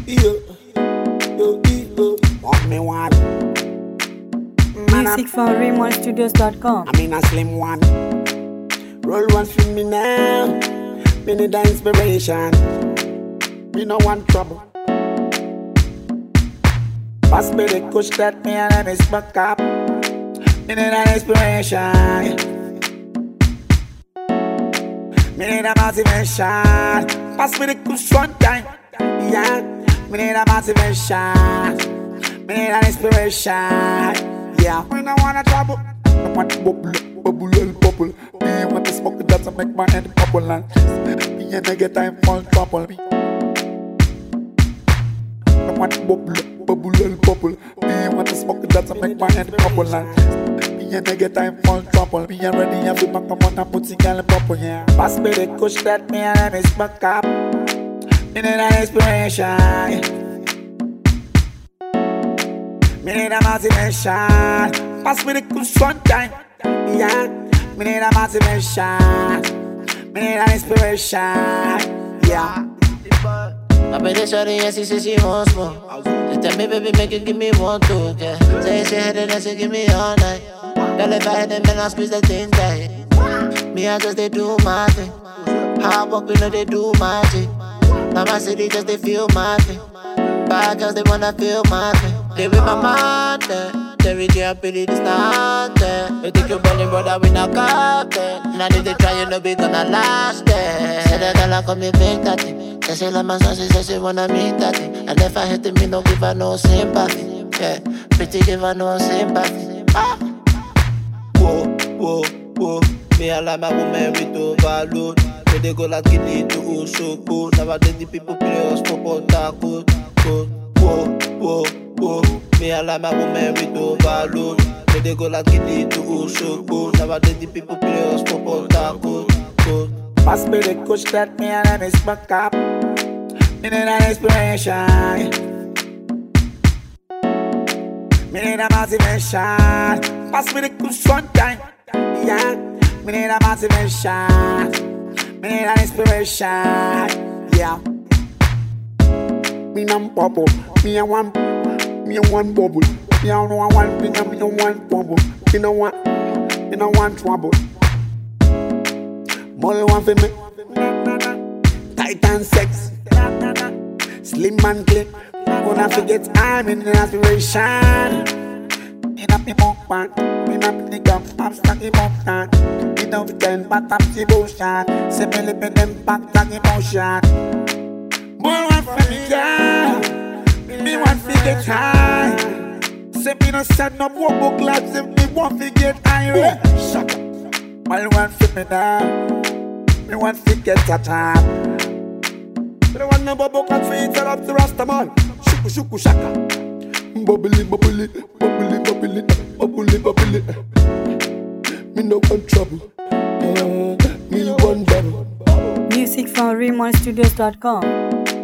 Yo, yo, yo, what me want? Music from RaymonStudios.com. I'm in a slim one. Roll one for me now. Me need the inspiration. Me no want trouble. Pass me the kush that me and let me smoke up. Me need an inspiration. Me need a motivation. Pass me the kush one time. Yeah. Me need a motivation. Me need an inspiration. Yeah. Me no wanna trouble. I want to bubble and bubble. Me want to smoke that to make my head bubble and me and I get time for trouble. I want to bubble and bubble. Me want to smoke that to make my head bubble and me and I get time for trouble. Me already have the back of one and put it in bubble. Yeah. Pass me the kush that me and I smoke up. Me need an inspiration. Me need a motivation. Pass me the kush one time. Yeah. Me need a motivation. Me need an inspiration. Yeah. I bet this shorty and she say she wants more. She tell me, baby, make it give me one, two, yeah. Say she headed and she give me all night. Girl, if I hit them, then I squeeze the thing tight. Me, I just they do my thing. Hard work, we know they do magic. Now my city just they feel my thing. Bad girls, they wanna feel my thing. They with my mind, they reach your pity, this not there. You think you're balling, brother, we not got there. Now if they try, you know we gonna last there. Say that girl, I come me big that thing. They say like my son, she say she wanna meet that thing. And if I hit it, me no give her no sympathy. Yeah, pretty give her no sympathy. Ah. Whoa, whoa, whoa. Me and like my woman with overload. So they go like Guinea to Oshogo. Nowadays the people play us for Portaco. Whoa, whoa, whoa. Me and like my woman with overload. So they go like Guinea to Oshogo. Nowadays the people play us for Portaco. Pass me the kush that me and I smoke up. Me need an inspiration. Me need a motivation. Pass me the kush one time. Yeah. Me need a motivation. Me need an inspiration. Yeah. Me no bubble. Me a one bubble. Me a no one thing. Me no one bubble. Me no want trouble. More one for me. Titan sex. Slim and clean. Gonna forget I'm in the aspiration. Me not be mukbang. Me not be gum. I'm stuck in mukbang. Me don't pretend but I'm devotion. Say me live in them back tag emotion. More one for me, yeah. Me want to get high. Say me no sad no more book labs. If me want to get high. Shut up. All one for me now. Me want to get a time. Me don't want no bubble cat for each up to Rasta man. Shuku shuku shaka. Bubbly bubbly, bubbly bubbly, bubbly bubbly. Me no want trouble. Me want trouble. Music from RaymonStudios.com.